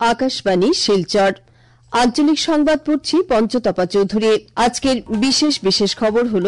আকাশবাণী শিলচর আঞ্চলিক সংবাদ পড়ছি পঞ্চতপা চৌধুরী। আজকের বিশেষ খবর হল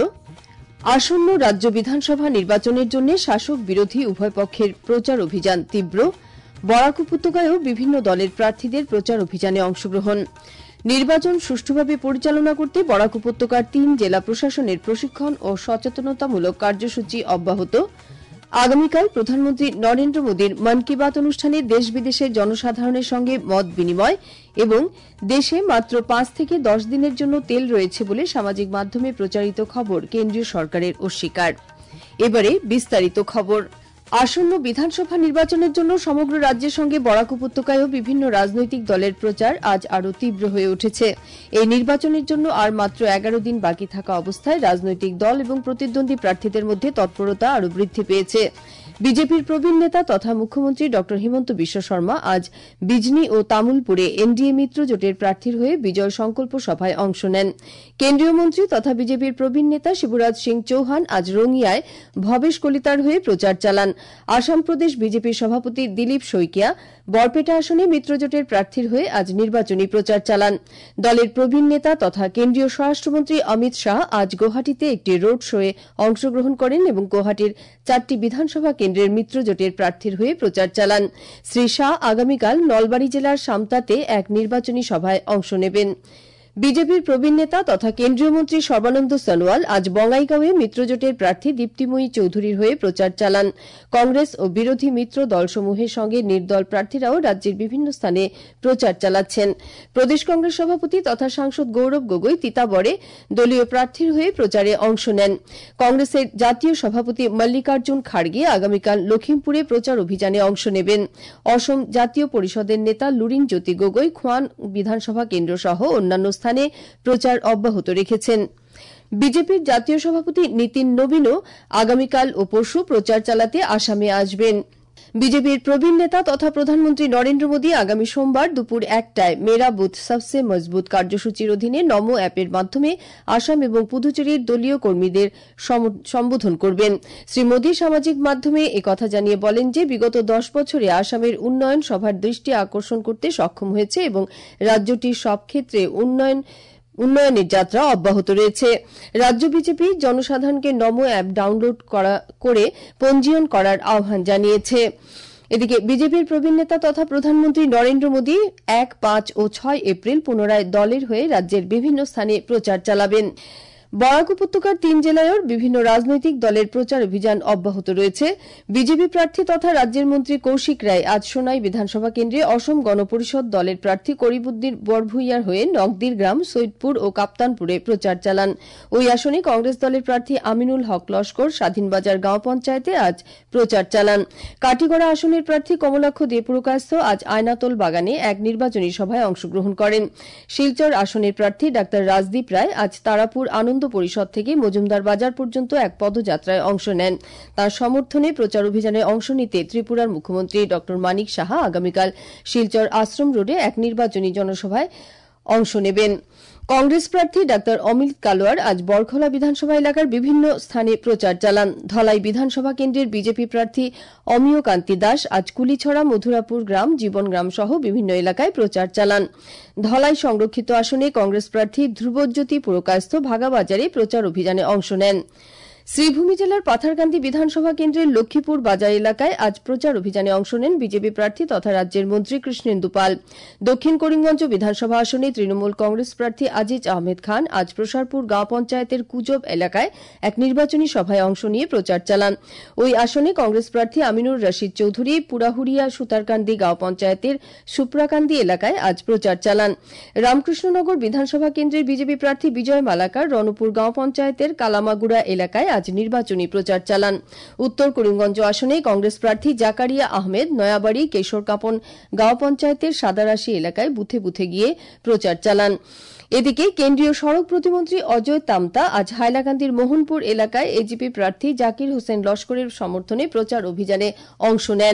আসন্ন রাজ্য বিধানসভা নির্বাচনের জন্য শাসক বিরোধী উভয় পক্ষের প্রচার অভিযান তীব্র। বরাক উপত্যকায়ও বিভিন্ন দলের প্রার্থীদের প্রচার অভিযানে অংশগ্রহণ। নির্বাচন সুষ্ঠুভাবে পরিচালনা করতে বরাক উপত্যকার ৩ জেলা প্রশাসনের প্রশিক্ষণ ও সচেতনতামূলক কার্যসূচি অব্যাহত। আগামীকাল প্রধানমন্ত্রী নরেন্দ্র মোদীর মন কি বাত অনুষ্ঠানে দেশ বিদেশের জনসাধারণের সঙ্গে মত বিনিময় এবং দেশে মাত্র ৫ থেকে ১০ দিনের জন্য তেল রয়েছে বলে সামাজিক মাধ্যমে প্রচারিত খবর কেন্দ্রীয় সরকারের অস্বীকার। এবারে বিস্তারিত খবর। আসন্ন বিধানসভা নির্বাচনের জন্য সমগ্র রাজ্যের সঙ্গে বরাক উপত্যকায়ও বিভিন্ন রাজনৈতিক দলের প্রচার আজ আরও তীব্র হয়ে উঠেছে। এই নির্বাচনের জন্য আর মাত্র ১১ দিন বাকি থাকা অবস্থায় রাজনৈতিক দল এবং প্রতিদ্বন্দ্বী প্রার্থীদের মধ্যে তৎপরতা আরও বৃদ্ধি পেয়েছে। বিজেপির প্রবীণ নেতা তথা মুখ্যমন্ত্রী ড হিমন্ত বিশ্ব শর্মা আজ বিজনি ও তামুলপুরে এনডিএ মিত্র জোটের প্রার্থীর হয়ে বিজয় সংকল্প সভায় অংশ নেন। কেন্দ্রীয় মন্ত্রী তথা বিজেপির প্রবীণ নেতা শিবরাজ সিং চৌহান আজ রঙিয়ায় ভবেশ কলিতার হয়ে প্রচার চালান। আসাম প্রদেশ বিজেপির সভাপতি দিলীপ শইকিয়া বরপেটা আসনে মিত্রজোটের প্রার্থীর হয়ে আজ নির্বাচনী প্রচার চালান। দলের প্রবীণ নেতা তথা কেন্দ্রীয় স্বরাষ্ট্রমন্ত্রী অমিত শাহ আজ গুয়াহাটিতে একটি রোড শোয়ে অংশগ্রহণ করেন এবং গুয়াহাটির ৪টি বিধানসভা কেন্দ্রের মিত্রজোটের প্রার্থীর হয়ে প্রচার চালান। শ্রী শাহ আগামীকাল নলবাড়ী জেলার সামতাতে এক নির্বাচনী সভায় অংশ নেবেন। বিজেপির প্রবীণ নেতা তথা কেন্দ্রীয় মন্ত্রী সর্বানন্দ সোনোয়াল আজ বঙ্গাইগাঁওয়ে মিত্রজোটের প্রার্থী দীপ্তিময়ী চৌধুরীর হয়ে প্রচার চালান। কংগ্রেস ও বিরোধী মিত্র দলসমূহের সঙ্গে নির্দল প্রার্থীরাও রাজ্যের বিভিন্ন স্থানে প্রচার চালাচ্ছেন। প্রদেশ কংগ্রেস সভাপতি তথা সাংসদ গৌরব গগৈ তিতাবরে দলীয় প্রার্থীর হয়ে প্রচারে অংশ নেন। কংগ্রেসের জাতীয় সভাপতি মল্লিকার্জুন খাড়গে আগামীকাল লখিমপুরে প্রচার অভিযানে অংশ নেবেন। অসম জাতীয় পরিষদের নেতা লুরিন জ্যোতি গগৈ খোয়ান বিধানসভা কেন্দ্র সহ অন্যান্য স্থানে প্রচার অব্যাহত রেখেছেন। বিজেপির জাতীয় সভাপতি নীতিন নবীনও আগামীকাল ও পরশু প্রচার চালাতে আসামে আসবেন। বিজেপির প্রবীণ নেতা তথা প্রধানমন্ত্রী নরেন্দ্র মোদী আগামী সোমবার দুপুর ১টায় মেরা বুথ সবসে মজবুত কার্যসূচির অধীনে নমো অ্যাপের মাধ্যমে আসাম এবং পুদুচেরির দলীয় কর্মীদের সম্বোধন করবেন। শ্রী মোদী সামাজিক মাধ্যমে একথা জানিয়ে বলেন যে বিগত ১০ বছরে আসামের উন্নয়ন সবার দৃষ্টি আকর্ষণ করতে সক্ষম হয়েছে এবং রাজ্যটি সব ক্ষেত্রে উন্নয়নের যাত্রা অব্যাহত রয়েছে। রাজ্য বিজেপি জনসাধারণকে নমো অ্যাপ ডাউনলোড করে পঞ্জীয়ন করার আহ্বান জানিয়েছে। এদিকে বিজেপির প্রবীণ নেতা তথা প্রধানমন্ত্রী নরেন্দ্র মোদী ১, ৫ ও ৬ এপ্রিল পুনরায় দলের হয়ে রাজ্যের বিভিন্ন স্থানে প্রচার চালাবেন। বরাক উপত্যকার ৩ জেলায়ও বিভিন্ন রাজনৈতিক দলের প্রচার অভিযান অব্যাহত রয়েছে। বিজেপি প্রার্থী তথা রাজ্যের মন্ত্রী কৌশিক রায় আজ সোনাই বিধানসভা কেন্দ্রে অসম গণপরিষদ দলের প্রার্থী করিমউদ্দিন বরভুইয়ার হয়ে নকদির গ্রাম সৈয়দপুর ও কাপ্তানপুরে প্রচার চালান। ওই আসনে কংগ্রেস দলের প্রার্থী আমিনুল হক লস্কর স্বাধীনবাজার গাঁও পঞ্চায়েতে আজ প্রচার চালান। কাটিগড়া আসনের প্রার্থী কমলাক্ষ দেপুরকায়স্থ আজ আয়নাতল বাগানে এক নির্বাচনী সভায় অংশগ্রহণ করেন। শিলচর আসনের প্রার্থী ডা রাজদীপ রায় আজ তারাপুর আনন্দ পরিষদ থেকে মজুমদার বাজার পর্যন্ত এক পদযাত্রায় অংশ নেন। তার সমর্থনে প্রচার অভিযানে অংশ নিতে ত্রিপুরার মুখ্যমন্ত্রী ড মানিক সাহা আগামীকাল শিলচর আশ্রম রোডে এক নির্বাচনী জনসভায় অংশ নেবেন। কংগ্রেস প্রার্থী ডা অমিত কালোয়ার আজ বরখলা বিধানসভা এলাকার বিভিন্ন স্থানে প্রচার চালান। ধলাই বিধানসভা কেন্দ্রের বিজেপি প্রার্থী অমিয় কান্তি দাস আজ কুলিছড়া মধুরাপুর গ্রাম জীবনগ্রাম সহ বিভিন্ন এলাকায় প্রচার চালান। ধলাই সংরক্ষিত আসনে কংগ্রেস প্রার্থী ধ্রুবজ্যোতি পুরকায়স্থ ভাগাবাজারে প্রচার অভিযানে অংশ নেন। শ্রীভূমি জেলার পাথারকান্দি বিধানসভা কেন্দ্রের লক্ষ্মীপুর বাজার এলাকায় আজ প্রচার অভিযানে অংশ নেন বিজেপি প্রার্থী তথা রাজ্যের মন্ত্রী কৃষ্ণেন্দু পাল। দক্ষিণ করিমগঞ্জ বিধানসভা আসনে তৃণমূল কংগ্রেস প্রার্থী আজিজ আহমেদ খান আজ প্রসারপুর গাঁও পঞ্চায়েতের কুজব এলাকায় এক নির্বাচনী সভায় অংশ নিয়ে প্রচার চালান। ওই আসনে কংগ্রেস প্রার্থী আমিনুর রশিদ চৌধুরী পুরাহুড়িয়া সুতারকান্দি গাঁও পঞ্চায়েতের সুপ্রাকান্দি এলাকায় আজ প্রচার চালান। রামকৃষ্ণনগর বিধানসভা কেন্দ্রের বিজেপি প্রার্থী বিজয় মালাকার রণপুর গাঁও পঞ্চায়েতের কালামাগুড়া এলাকায় আজ নির্বাচনী প্রচার চালান। উত্তর করিমগঞ্জ আসনে কংগ্রেস প্রার্থী জাকারিয়া আহমেদ নয়াবাড়ি কেশরকাপন গাঁও পঞ্চায়েতের সাদারাশি এলাকায় বুথে বুথে গিয়ে প্রচার চালান। এদিকে কেন্দ্রীয় সড়ক প্রতিমন্ত্রী অজয় তামতা আজ হাইলাকান্দির মোহনপুর এলাকায় এজিপি প্রার্থী জাকির হোসেন লস্করের সমর্থনে প্রচার অভিযানে অংশ নেন।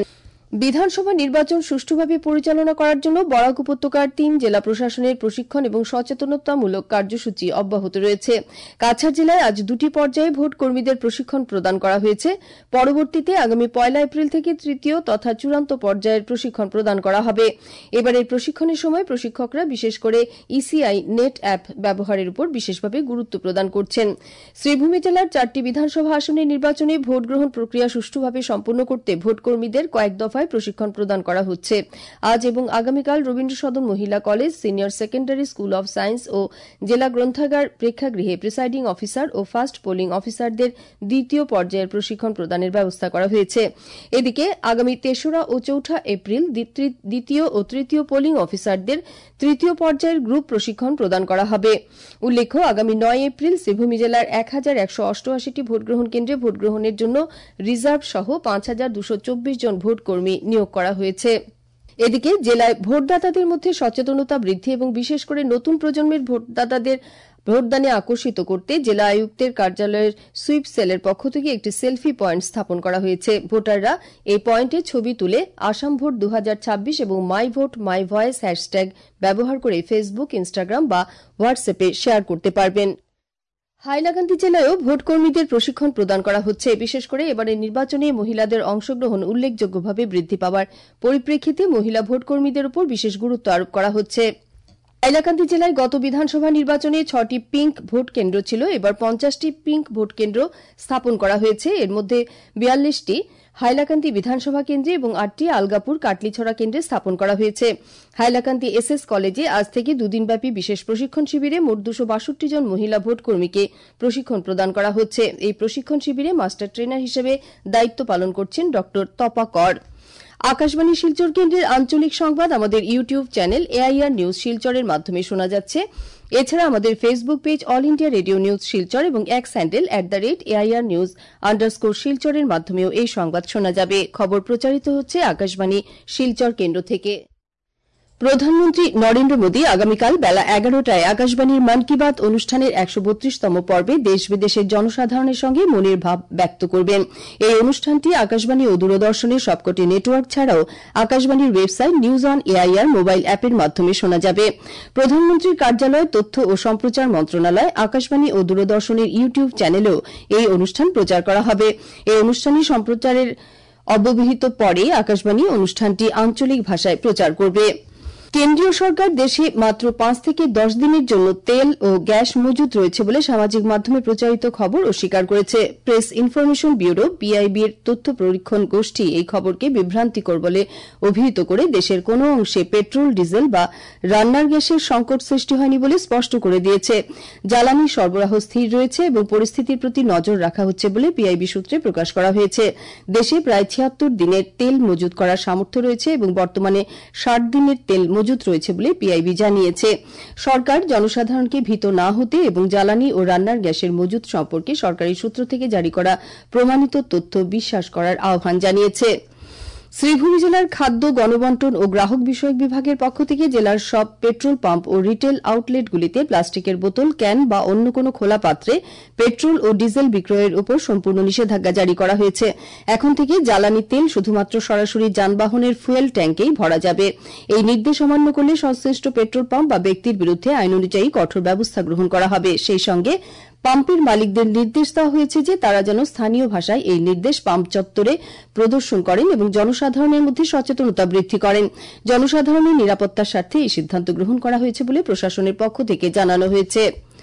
বিধানসভা নির্বাচন সুষ্ঠুভাবে পরিচালনা করার জন্য বরাক উপত্যকার ৩ জেলা প্রশাসনের প্রশিক্ষণ এবং সচেতনতামূলক কার্যসূচি অব্যাহত রয়েছে। কাছাড় জেলায় আজ 2টি পর্যায়ে ভোট কর্মীদের প্রশিক্ষণ প্রদান করা হয়েছে। পরবর্তীতে আগামী 1 এপ্রিল থেকে 3য় তথা চূড়ান্ত পর্যায়ের প্রশিক্ষণ প্রদান করা হবে। এবারের প্রশিক্ষণের সময় প্রশিক্ষকরা বিশেষ করে ইসিআই নেট অ্যাপ ব্যবহারের উপর বিশেষভাবে গুরুত্ব প্রদান করছেন। শ্রীভূমি জেলার 4টি বিধানসভা আসনের নির্বাচনে ভোট গ্রহণ প্রক্রিয়া সুষ্ঠুভাবে সম্পন্ন করতে ভোট কর্মীদের কয়েক দফায় প্রশিক্ষণ প্রদান করা হচ্ছে। আজ এবং আগামীকাল Rabindra Sadan Mahila college, senior secondary school of science ও জেলা গ্রন্থাগার প্রেক্ষাগৃহে প্রিসাইডিং অফিসার ও ফার্স্ট পোলিং অফিসারদের 2য় পর্যায়ের প্রশিক্ষণ প্রদানের ব্যবস্থা করা হয়েছে। এদিকে আগামী 3রা ও 4ঠা এপ্রিল 2য় ও 3য় পোলিং অফিসারদের 3য় পর্যায়ের গ্রুপ প্রশিক্ষণ প্রদান করা হবে। উল্লেখ্য, আগামী 9 এপ্রিল শ্রীভূমি জেলার 1188টি ভোটগ্রহণ কেন্দ্রে ভোটগ্রহণের জন্য রিজার্ভ সহ 5224 জন ভোটকর্মী নিয়োগ করা হয়েছে। এদিকে জেলায় ভোটদাতাদের মধ্যে সচেতনতা বৃদ্ধি এবং বিশেষ করে নতুন প্রজন্মের ভোটদাতাদের ভোটদানে আকর্ষিত করতে জেলা আয়ুক্তের কার্যালয়ের সুইপ সেলের পক্ষ থেকে একটি সেলফি পয়েন্ট স্থাপন করা হয়েছে। ভোটাররা এই পয়েন্টে ছবি তুলে আসাম ভোট 2026 এবং my vote my voice hashtag ব্যবহার করে ফেসবুক, ইনস্টাগ্রাম বা হোয়াটসঅ্যাপে শেয়ার করতে পারবেন। হাইলাকান্দি জেলায়ও ভোটকর্মীদের প্রশিক্ষণ প্রদান করা হচ্ছে। বিশেষ করে এবারের নির্বাচনে মহিলাদের অংশগ্রহণ উল্লেখযোগ্যভাবে বৃদ্ধি পাওয়ার পরিপ্রেক্ষিতে মহিলা ভোটকর্মীদের উপর বিশেষ গুরুত্ব আরোপ করা হচ্ছে। হাইলাকান্দি জেলায় গত বিধানসভা নির্বাচনে 6টি পিঙ্ক ভোট কেন্দ্র ছিল। এবার 50টি পিঙ্ক ভোট কেন্দ্র স্থাপন করা হয়েছে। এর মধ্যে 42টি হাইলাকান্দি বিধানসভা কেন্দ্রে এবং 8টি আলগাপুর কাটলিছড়া কেন্দ্রে স্থাপন করা হয়েছে। হাইলাকান্দি এসএস কলেজে আজ থেকে দুদিনব্যাপী বিশেষ প্রশিক্ষণ শিবিরে মোট 262 জন মহিলা ভোটকর্মীকে প্রশিক্ষণ প্রদান করা হচ্ছে। এই প্রশিক্ষণ শিবিরে মাস্টার ট্রেনার হিসেবে দায়িত্ব পালন করছেন ড তপা কর। আকাশবাণী শিলচর কেন্দ্রের আঞ্চলিক সংবাদ আমাদের ইউটিউব চ্যানেল এআইআর নিউজ শিলচরের মাধ্যমে শোনা যাচ্ছে। এছাড়া আমাদের Facebook page All India Radio News Silchar এবং এক্স হ্যান্ডেল @AIR নিউজ _ শিলচরের মাধ্যমেও এই সংবাদ শোনা যাবে। খবর প্রচারিত হচ্ছে আকাশবাণী শিলচর কেন্দ্র থেকে। প্রধানমন্ত্রী নরেন্দ্র মোদী আগামীকাল বেলা 11টায় আকাশবাণীর মন কি বাত অনুষ্ঠানের 132তম পর্বে দেশ বিদেশের জনসাধারণের সঙ্গে মনের ভাব ব্যক্ত করবেন। এই অনুষ্ঠানটি আকাশবাণী ও দূরদর্শনের সবকটি নেটওয়ার্ক ছাড়াও আকাশবাণীর website news on AIR mobile অ্যাপের মাধ্যমে শোনা যাবে। প্রধানমন্ত্রীর কার্যালয়, তথ্য ও সম্প্রচার মন্ত্রণালয়, আকাশবাণী ও দূরদর্শনের ইউটিউব চ্যানেলেও এই অনুষ্ঠান প্রচার করা হবে। এই অনুষ্ঠানটি সম্প্রচারের অব্যবহিত পরে আকাশবাণী অনুষ্ঠানটি আঞ্চলিক ভাষায় প্রচার করবে। কেন্দ্রীয় সরকার দেশে মাত্র 5 থেকে 10 দিনের জন্য তেল ও গ্যাস মজুত রয়েছে বলে সামাজিক মাধ্যমে প্রচারিত খবর অস্বীকার করেছে। প্রেস ইনফরমেশন ব্যুরো পিআইবির তথ্য পরীক্ষণ গোষ্ঠী এই খবরকে বিভ্রান্তিকর বলে অভিহিত করে দেশের কোনো অংশে পেট্রোল, ডিজেল বা রান্নার গ্যাসের সংকট সৃষ্টি হয়নি বলে স্পষ্ট করে দিয়েছে। জ্বালানি সরবরাহ স্থির রয়েছে এবং পরিস্থিতির প্রতি নজর রাখা হচ্ছে বলে পিআইবি সূত্রে প্রকাশ করা হয়েছে। দেশে প্রায় 76 দিনের তেল মজুত করার সামর্থ্য রয়েছে এবং বর্তমানে 60 দিনের তেল মজুত রয়েছে বলে পিআইবি জানিয়েছে। সরকার জনসাধারণকে ভীত না হতে এবং জ্বালানি ও রান্নার গ্যাসের মজুত সম্পর্কে সরকারি সূত্র থেকে জারি করা প্রমাণিত তথ্য বিশ্বাস করার আহ্বান জানিয়েছে। শ্রীভূমি জেলার খাদ্য, গণবণ্টন ও গ্রাহক বিষয়ক বিভাগের পক্ষ থেকে জেলার সব পেট্রোল পাম্প ও রিটেল আউটলেটগুলিতে প্লাস্টিকের বোতল, ক্যান বা অন্য কোনো খোলা পাত্রে পেট্রোল ও ডিজেল বিক্রয়ের উপর সম্পূর্ণ নিষেধাজ্ঞা জারি করা হয়েছে। এখন থেকে জ্বালানি তেল শুধুমাত্র সরাসরি যানবাহনের ফুয়েল ট্যাঙ্কেই ভরা যাবে। এই নির্দেশ অমান্য করলে সংশ্লিষ্ট পেট্রোল পাম্প বা ব্যক্তির বিরুদ্ধে আইন অনুযায়ী কঠোর ব্যবস্থা গ্রহণ করা হবে। সেই সঙ্গে পাম্পের মালিকদের নির্দেশ দেওয়া হয়েছে যে তারা যেন স্থানীয় ভাষায় এই নির্দেশ পাম্প চত্বরে প্রদর্শন করেন এবং জনসাধারণের মধ্যে সচেতনতা বৃদ্ধি করেন। জনসাধারণের নিরাপত্তার স্বার্থে এই সিদ্ধান্ত গ্রহণ করা হয়েছে বলে প্রশাসনের পক্ষ থেকে জানানো হয়েছে।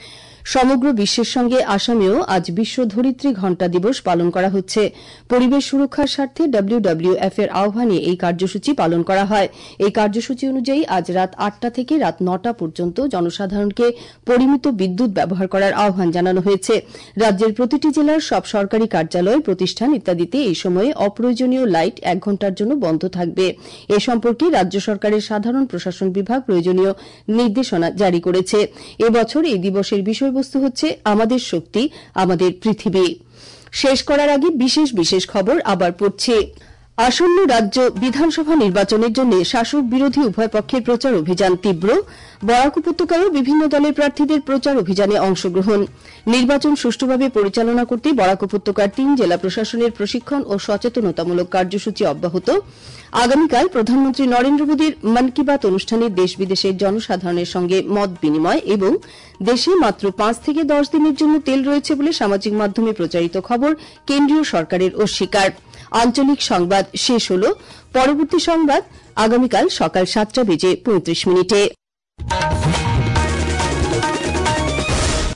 সমগ্র বিশ্বের সঙ্গে আসামেও আজ বিশ্ব ধরিত্রী ঘণ্টা দিবস পালন করা হচ্ছে। পরিবেশ সুরক্ষার স্বার্থে WWF এর আহ্বানে এই কার্যসূচি পালন করা হয়। এই কার্যসূচি অনুযায়ী আজ রাত 8টা থেকে রাত 9টা পর্যন্ত জনসাধারণকে পরিমিত বিদ্যুৎ ব্যবহার করার আহ্বান জানানো হয়েছে। রাজ্যের প্রতিটি জেলার সব সরকারি কার্যালয়, প্রতিষ্ঠান ইত্যাদিতে এই সময়ে অপ্রয়োজনীয় লাইট 1 ঘণ্টার জন্য বন্ধ থাকবে। এ সম্পর্কে রাজ্য সরকারের সাধারণ প্রশাসন বিভাগ প্রয়োজনীয় নির্দেশনা জারি করেছে। এবছর এই দিবসের বিষয়বস্তু হচ্ছে আমাদের শক্তি, আমাদের পৃথিবী। শেষ করার আগে বিশেষ বিশেষ খবর আবার পড়ছি। আসন্ন রাজ্য বিধানসভা নির্বাচনের জন্য শাসক বিরোধী উভয় পক্ষের প্রচার অভিযান তীব্র। বরাক উপত্যকায়ও বিভিন্ন দলের প্রার্থীদের প্রচার অভিযানে অংশগ্রহণ। নির্বাচন সুষ্ঠুভাবে পরিচালনা করতে বরাক উপত্যকার ৩ জেলা প্রশাসনের প্রশিক্ষণ ও সচেতনতামূলক কার্যসূচি অব্যাহত। আগামীকাল প্রধানমন্ত্রী নরেন্দ্র মোদীর মন কি বাত অনুষ্ঠানে দেশ বিদেশের জনসাধারণের সঙ্গে মত বিনিময় এবং দেশে মাত্র ৫ থেকে ১০ দিনের জন্য তেল রয়েছে বলে সামাজিক মাধ্যমে প্রচারিত খবর কেন্দ্রীয় সরকারের অস্বীকার। আঞ্চলিক সংবাদ শেষ হল। পরবর্তী সংবাদ আগামীকাল সকাল ৭টা বেজে ৩৫ মিনিটে।